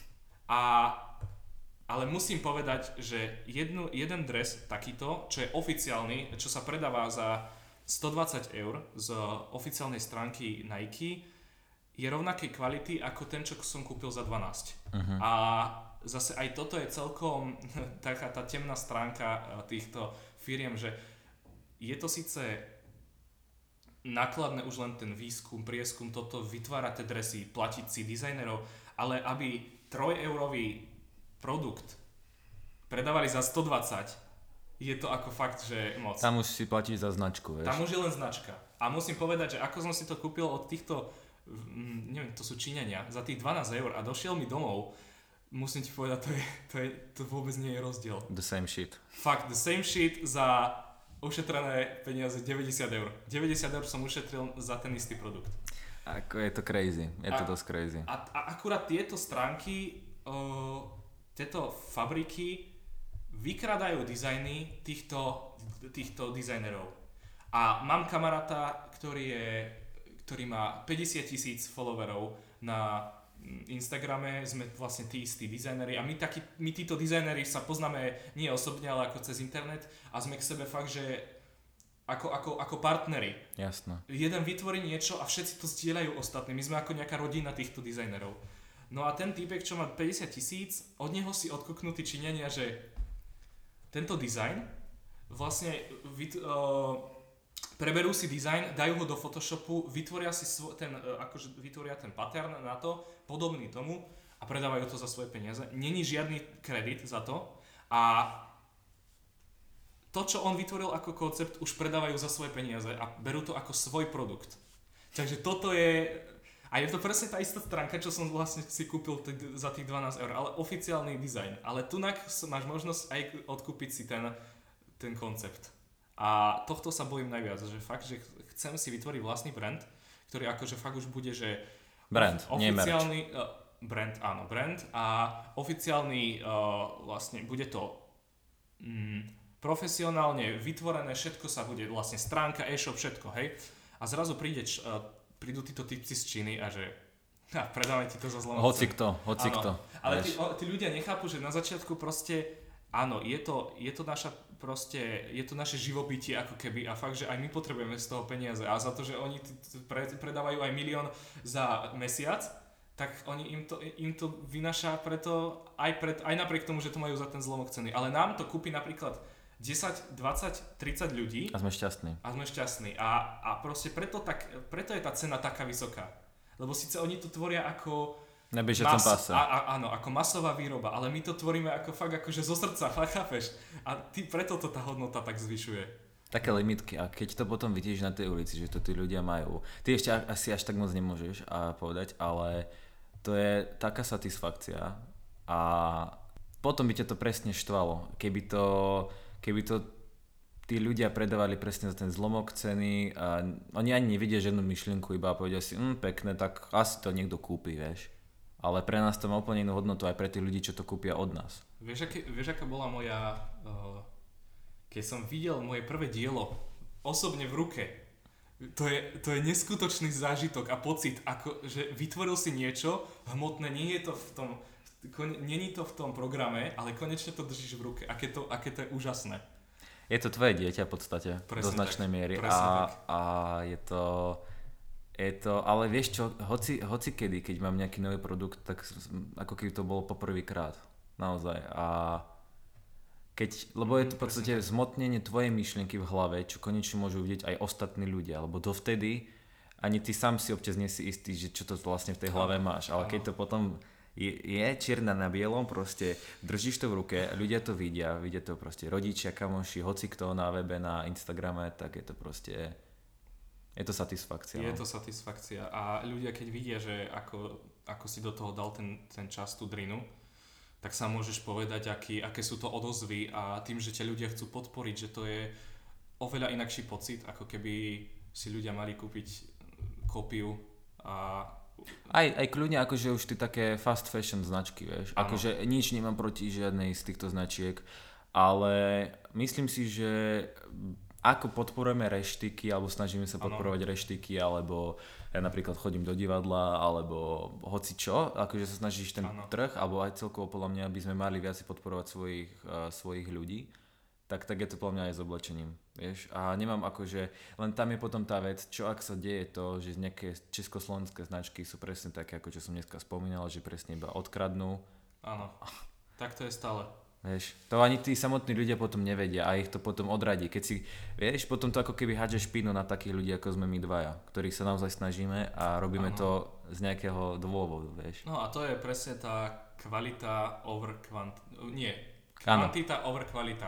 Ale musím povedať, že jeden dres takýto, čo je oficiálny, čo sa predáva za 120 € z oficiálnej stránky Nike, je rovnakej kvality ako ten, čo som kúpil za 12. Uh-huh. A zase aj toto je celkom taká tá temná stránka týchto firiem, že je to síce nákladné už len ten výskum, prieskum, toto vytvárať tie dresy, platiť si dizajnerov, ale aby 3-eurový produkt predávali za 120, je to ako fakt, že moc. Tam už si platíš za značku, vieš. Tam už je len značka. A musím povedať, že ako som si to kúpil od týchto neviem, to sú Číňania, za tých 12 € a došiel mi domov, musím ti povedať, to vôbec nie je rozdiel. The same shit. Fakt, the same shit za ušetrené peniaze 90 €. 90 € som ušetril za ten istý produkt. Ako je to crazy, to dosť crazy. A akurát tieto stránky, tieto fabriky vykradajú dizajny týchto dizajnerov. A mám kamaráta, ktorý má 50 000 followerov na Instagrame, sme vlastne tí istí dizajneri a my títo dizajneri sa poznáme nie osobne, ale ako cez internet a sme k sebe fakt, že ako partneri. Jasno. Jeden vytvorí niečo a všetci to zdieľajú ostatní. My sme ako nejaká rodina týchto dizajnerov. No a ten týpek, čo má 50 000, od neho si odkúknutí Číňania, že tento dizajn vlastne preberú si dizajn, dajú ho do Photoshopu, vytvoria ten pattern na to, podobný tomu a predávajú to za svoje peniaze. Není žiadny kredit za to a to, čo on vytvoril ako koncept, už predávajú za svoje peniaze a berú to ako svoj produkt. Takže toto je... A je to presne tá istá stránka, čo som vlastne si kúpil za tých 12 €, ale oficiálny dizajn. Ale tunak máš možnosť aj odkúpiť si ten koncept. A tohto sa bojím najviac, že fakt, že chcem si vytvoriť vlastný brand, ktorý akože fakt už bude, že brand, oficiálny brand, áno, brand a oficiálny vlastne bude to profesionálne vytvorené, všetko sa bude vlastne stránka, e-shop, všetko, hej. A zrazu prídu títo typci z Číny a že predáme ti to za zlomok. Hoci kto. Ale tí ľudia nechápu, že na začiatku proste áno, je to naše živobytie ako keby a fakt, že aj my potrebujeme z toho peniaze a za to, že oni predávajú aj 1 000 000 za mesiac, tak im to vynáša preto aj napriek tomu, že to majú za ten zlomok ceny. Ale nám to kúpi napríklad 10, 20, 30 ľudí. A sme šťastní. A proste preto je tá cena taká vysoká. Lebo síce oni to tvoria ako nebežiacom páse. Áno, ako masová výroba, ale my to tvoríme ako fakt akože zo srdca, chápeš? A preto to tá hodnota tak zvyšuje. Také limitky a keď to potom vidíš na tej ulici, že to tí ľudia majú, ty ešte asi až tak moc nemôžeš povedať, ale to je taká satisfakcia a potom by ťa to presne štvalo. Keby to tí ľudia predávali presne za ten zlomok ceny a oni ani nevidia žiadnu myšlienku, iba povedia si, pekné, tak asi to niekto kúpi, vieš. Ale pre nás to má úplne inú hodnotu aj pre tých ľudí, čo to kúpia od nás. Vieš aká bola moja... keď som videl moje prvé dielo osobne v ruke, to je neskutočný zážitok a pocit, ako, že vytvoril si niečo hmotné, nie je to v tom programe, ale konečne to držíš v ruke. Aké to je úžasné. Je to tvoje dieťa v podstate, do značnej miery a je to, ale vieš čo, hoci kedy, keď mám nejaký nový produkt, tak ako keby to bolo poprvýkrát, naozaj. Lebo je to v podstate zmotnenie tvojej myšlienky v hlave, čo konečne môžu vidieť aj ostatní ľudia, lebo dovtedy ani ty sám si občas nie si istý, že čo to vlastne v tej hlave máš, ale keď to potom je čierna na bielom, proste držíš to v ruke, ľudia to vidia to proste rodičia, kamoši, hoci kto na webe, na Instagrame, tak je to proste, je to satisfakcia. Je to satisfakcia a ľudia keď vidia, že ako si do toho dal ten čas, tú drinu, tak sa môžeš povedať, aké sú to odozvy a tým, že ťa ľudia chcú podporiť, že to je oveľa inakší pocit, ako keby si ľudia mali kúpiť kópiu a aj kľudne akože už ty také fast fashion značky, vieš, akože nič nemám proti žiadnej z týchto značiek, ale myslím si, že ako podporujeme reštiky, alebo snažíme sa podporovať reštiky, alebo ja napríklad chodím do divadla, alebo hoci čo, akože sa snažíš ten trh, alebo aj celkovo podľa mňa by sme mali viac podporovať svojich ľudí, tak je to podľa mňa aj s oblečením, vieš. A nemám akože, len tam je potom tá vec, čo ak sa deje to, že nejaké československé značky sú presne také, ako čo som dneska spomínal, že presne iba odkradnú. Áno, tak to je stále. Vieš, to ani tí samotní ľudia potom nevedia a ich to potom odradí. Keď si, vieš, potom to ako keby hádže špínu na takých ľudí, ako sme my dvaja, ktorých sa naozaj snažíme a robíme to z nejakého dôvodu, vieš. No a to je presne tá kvalita over kvantita over kvalita.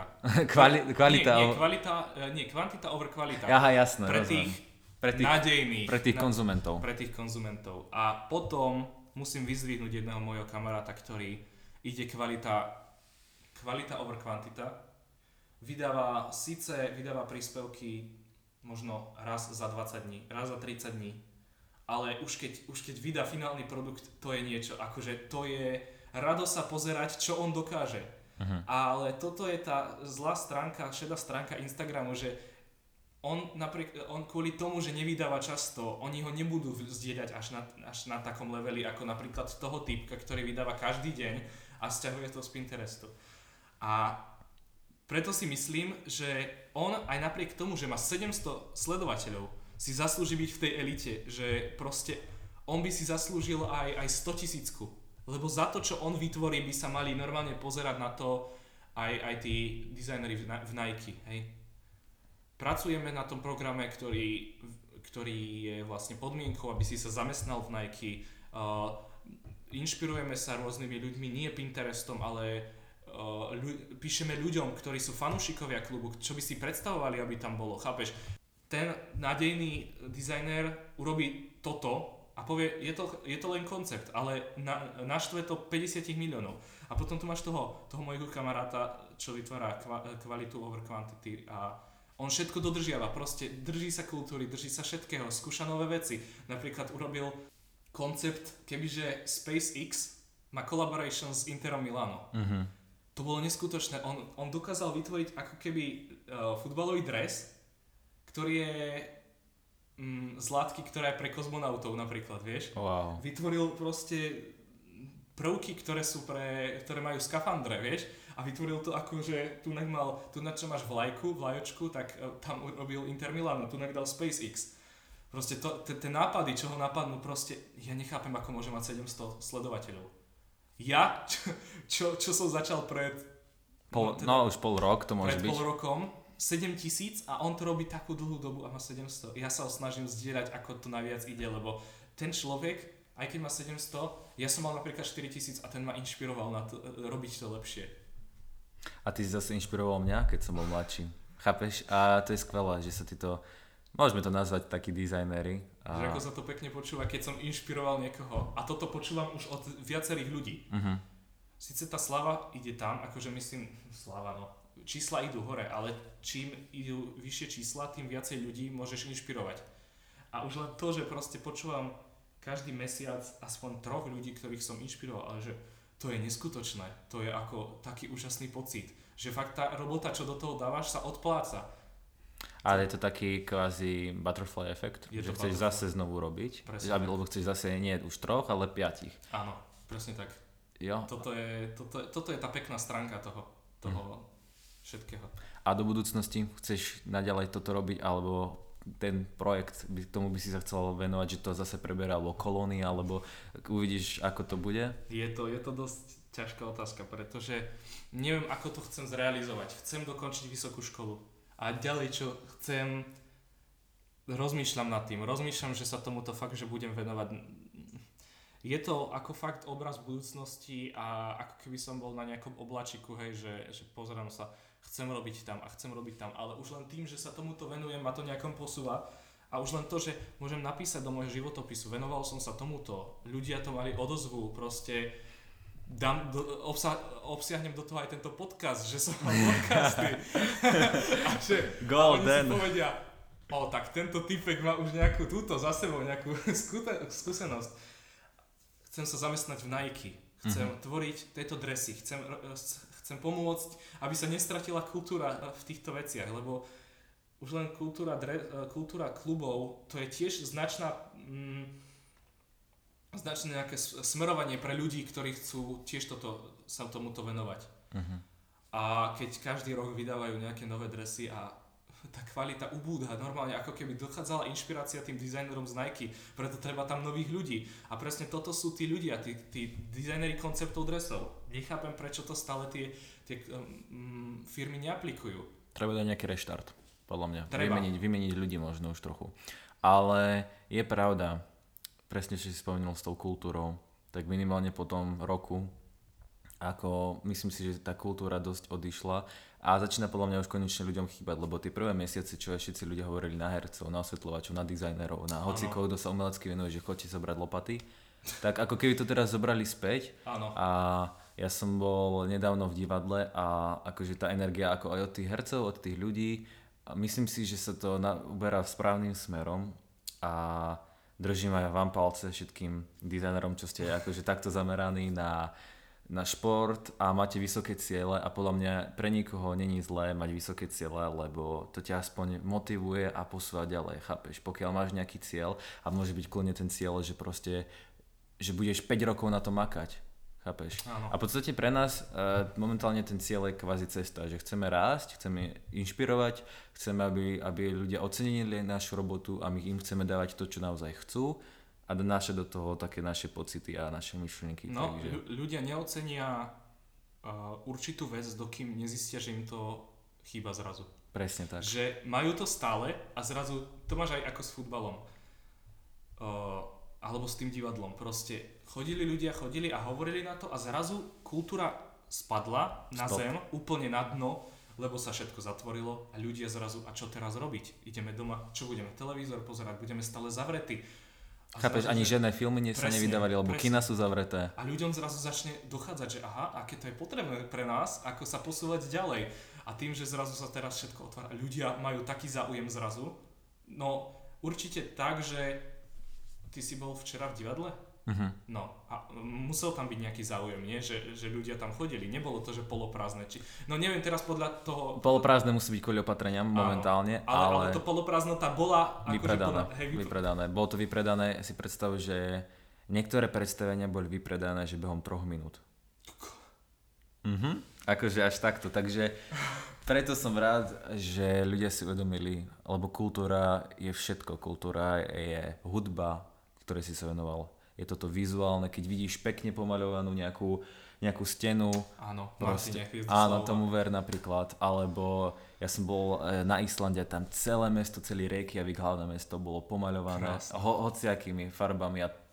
Kvantita over kvalita. Aha, jasné. Pre tých nádejných. Pre tých konzumentov. Pre tých konzumentov. A potom musím vyzdvihnúť jedného môjho kamaráta, ktorý ide kvalita over kvantita. Vydáva príspevky možno raz za 20 dní, raz za 30 dní. Ale už keď vydá finálny produkt, to je niečo. Akože to je radosť sa pozerať, čo on dokáže. Ale toto je tá zlá stránka, šedá stránka Instagramu, že on kvôli tomu, že nevydáva často, oni ho nebudú zdieľať až na takom leveli, ako napríklad toho typka, ktorý vydáva každý deň a sťahuje to z Pinterestu. A preto si myslím, že on aj napriek tomu, že má 700 sledovateľov, si zaslúži byť v tej elite, že proste on by si zaslúžil aj 100 000. Lebo za to, čo on vytvorí, by sa mali normálne pozerať na to aj tí dizajneri v Nike, hej. Pracujeme na tom programe, ktorý je vlastne podmienkou, aby si sa zamestnal v Nike. Inšpirujeme sa rôznymi ľuďmi, nie Pinterestom, ale píšeme ľuďom, ktorí sú fanúšikovia klubu, čo by si predstavovali, aby tam bolo, chápeš? Ten nádejný dizajner urobí toto a povie, je to len koncept, ale naštve to 50 miliónov. A potom tu máš toho môjho kamaráta, čo vytvára kvalitu over quantity a on všetko dodržiava, proste drží sa kultúry, drží sa všetkého, skúša nové veci. Napríklad urobil koncept, kebyže SpaceX má collaboration s Interom Milano. To bolo neskutočné. On dokázal vytvoriť ako keby futbalový dres, ktorý je z látky, ktorá je pre kozmonautov napríklad, vieš. Wow. Vytvoril proste prvky, ktoré majú skafandre, vieš. A vytvoril to ako, že tu na čo máš vlajočku, tak tam urobil Inter Milano, tu dal SpaceX. Proste tie nápady, čo ho napadnú, proste ja nechápem, ako môže mať 700 sledovateľov. Ja, čo som začal už pol rok to môže byť. Pred pol rokom, 7 000 a on to robí takú dlhú dobu a má 700. Ja sa ho snažím zdieľať, ako to najviac ide, lebo ten človek, aj keď má 700, ja som mal napríklad 4 000 a ten ma inšpiroval na to, robiť to lepšie. A ty si zase inšpiroval mňa, keď som bol mladší. Chápeš? A to je skvelé, že sa môžeme to nazvať takí dizajnéri. Že ako sa to pekne počúva, keď som inšpiroval niekoho. A toto počúvam už od viacerých ľudí. Sice tá slava ide tam, akože myslím, slava no, čísla idú hore, ale čím idú vyššie čísla, tým viacej ľudí môžeš inšpirovať. A už len to, že proste počúvam každý mesiac aspoň 3 ľudí, ktorých som inšpiroval, ale že to je neskutočné, to je ako taký úžasný pocit, že fakt tá robota, čo do toho dávaš, sa odpláca. Ale je to taký kvázi butterfly efekt, Je že to chceš butterfly. zase znovu robiť, Presne tak. lebo chceš zase nie už 3, ale 5. Áno, presne tak. Jo. Toto je tá pekná stránka toho všetkého. A do budúcnosti chceš naďalej toto robiť, alebo ten projekt, tomu by si sa chcel venovať, že to zase preberalo kolóny, alebo uvidíš, ako to bude? Je to dosť ťažká otázka, pretože neviem, ako to chcem zrealizovať. Chcem dokončiť vysokú školu. A ďalej, čo chcem, rozmýšľam nad tým. Rozmýšľam, že sa tomuto fakt, že budem venovať. Je to ako fakt obraz budúcnosti a ako keby som bol na nejakom oblačiku, hej, že pozerám sa, chcem robiť tam a chcem robiť tam, ale už len tým, že sa tomuto venujem, ma to nejakom posúva. A už len to, že môžem napísať do môjho životopisu, venoval som sa tomuto, ľudia to mali odozvu, proste obsiahnem do toho aj tento podcast, že som mal podcasty. A že oni si povedia, tak tento typek má už nejakú túto za sebou, nejakú skúsenosť. Chcem sa zamestnať v Nike, chcem tvoriť tieto dresy, chcem pomôcť, aby sa nestratila kultúra v týchto veciach, lebo už len kultúra klubov, to je tiež značné nejaké smerovanie pre ľudí, ktorí chcú tiež sa tomuto venovať. A keď každý rok vydávajú nejaké nové dresy a tá kvalita ubúda, normálne ako keby dochádzala inšpirácia tým dizajnerom z Nike, preto treba tam nových ľudí. A presne toto sú tí ľudia, tí dizajneri konceptov dresov. Nechápem, prečo to stále tie firmy neaplikujú. Treba dať nejaký reštart, podľa mňa. Treba. Vymeniť ľudí možno už trochu. Ale je pravda, presne, čo si spomenul s tou kultúrou, tak minimálne po tom roku, ako myslím si, že tá kultúra dosť odišla a začína podľa mňa už konečne ľuďom chýbať, lebo tie prvé mesiace, čo všetci ľudia hovorili na hercov, na osvetľovačov, na dizajnerov, na hocikoho, kto sa umelecky venuje, že chodte zobrať lopaty, tak ako keby to teraz zobrali späť. Áno. A ja som bol nedávno v divadle a akože tá energia ako aj od tých hercov, od tých ľudí, a myslím si, že sa to uberá správnym smerom a držím aj vám palce všetkým dizajnerom, čo ste akože takto zameraní na šport a máte vysoké ciele a podľa mňa pre nikoho není zlé mať vysoké ciele, lebo to ťa aspoň motivuje a posúva ďalej, chápeš? Pokiaľ máš nejaký cieľ a môže byť kľudne ten cieľ, že proste, že budeš 5 rokov na to makať, chápeš? Áno. A v podstate pre nás momentálne ten cieľ je kvázi cesta, že chceme rásť, chceme inšpirovať, chceme, aby ľudia ocenili našu robotu a my im chceme dávať to, čo naozaj chcú a donášať do toho také naše pocity a naše myšlienky. No, takže ľudia neocenia určitú vec, dokým nezistia, že im to chýba zrazu. presne tak. Že majú to stále a zrazu, to máš aj ako s futbalom. Alebo s tým divadlom. Proste chodili a hovorili na to a zrazu kultúra spadla na zem, úplne na dno, lebo sa všetko zatvorilo a ľudia zrazu, a čo teraz robiť? Ideme doma, čo budeme? Televízor pozerať, budeme stále zavretí. Chápeš, ani žiadne filmy sa nevydávali, lebo kina sú zavreté. A ľuďom zrazu začne dochádzať, že aha, aké to je potrebné pre nás, ako sa posúvať ďalej. A tým, že zrazu sa teraz všetko otvára, ľudia majú taký záujem zrazu. No, určite tak, že ty si bol včera v divadle? No, a musel tam byť nejaký záujem, nie? Že ľudia tam chodili. Nebolo to, že poloprázdne. No neviem, teraz podľa toho... Poloprázdne musí byť kvôli opatreniam momentálne, ale to poloprázdnota bola... Vypredané. Bolo to vypredané, si predstav, že niektoré predstavenia boli vypredané, že behom 3 minút. Akože až takto, takže preto som rád, že ľudia si uvedomili, lebo kultúra je všetko. Kultúra je hudba, ktorej si sa venoval. Je toto vizuálne, keď vidíš pekne pomaľovanú nejakú stenu. Áno, proste, áno, tomu ver napríklad. Alebo ja som bol na Islande, tam celé mesto, celý Reykjavík, hlavné mesto bolo pomaľované hociakými farbami a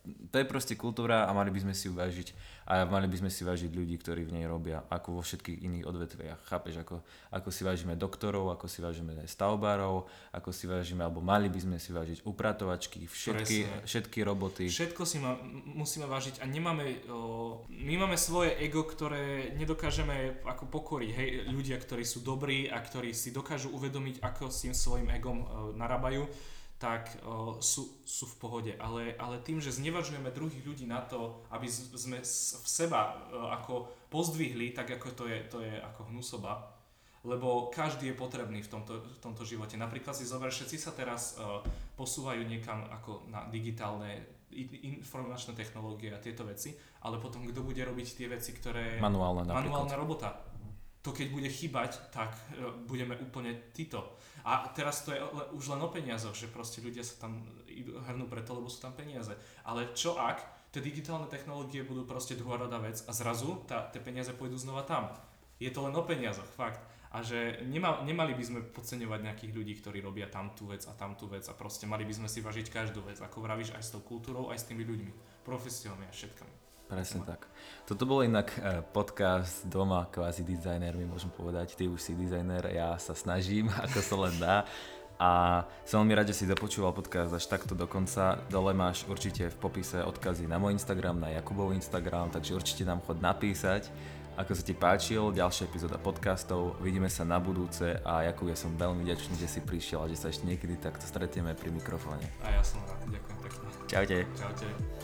to je proste kultúra a mali by sme si ju vážiť. A mali by sme si vážiť ľudí, ktorí v nej robia, ako vo všetkých iných odvetviach. Chápeš, ako si vážime doktorov, ako si vážime stavbárov, ako si vážime, alebo mali by sme si vážiť upratovačky, všetky roboty. Všetko si musíme vážiť a my máme svoje ego, ktoré nedokážeme ako pokoriť. Hej, ľudia, ktorí sú dobrí a ktorí si dokážu uvedomiť, ako s tým svojim egom narábajú, tak sú v pohode. Ale tým, že znevažujeme druhých ľudí na to, aby sme v seba ako pozdvihli, tak ako to je ako hnusoba, lebo každý je potrebný v tomto živote. Napríklad si zober, všetci sa teraz posúvajú niekam ako na digitálne informačné technológie a tieto veci, ale potom kto bude robiť tie veci, ktoré... Manuálna robota. To keď bude chýbať, tak budeme úplne títo. A teraz to je už len o peniazoch, že proste ľudia sa tam hrnú preto, lebo sú tam peniaze. Ale čo ak tie digitálne technológie budú proste druhoradá vec a zrazu tie peniaze pôjdu znova tam. Je to len o peniazoch, fakt. A že nemali by sme podceňovať nejakých ľudí, ktorí robia tamtú vec a proste mali by sme si vážiť každú vec, ako vravíš, aj s tou kultúrou, aj s tými ľuďmi, profesiami a všetkami. Presne tak. Toto bol inak podcast doma kvázi dizajnermi, môžem povedať. Ty už si dizajner, ja sa snažím, ako sa len dá. A som veľmi rád, že si dopočúval podcast až takto do konca. Dole máš určite v popise odkazy na môj Instagram, na Jakubov Instagram, takže určite nám chod napísať, ako sa ti páčil, ďalšia epizóda podcastov. Vidíme sa na budúce a Jakub, ja som veľmi vďačný, že si prišiel a že sa ešte niekedy takto stretieme pri mikrofóne. A ja som rád, ďakujem pekne. Čaute. Čaute.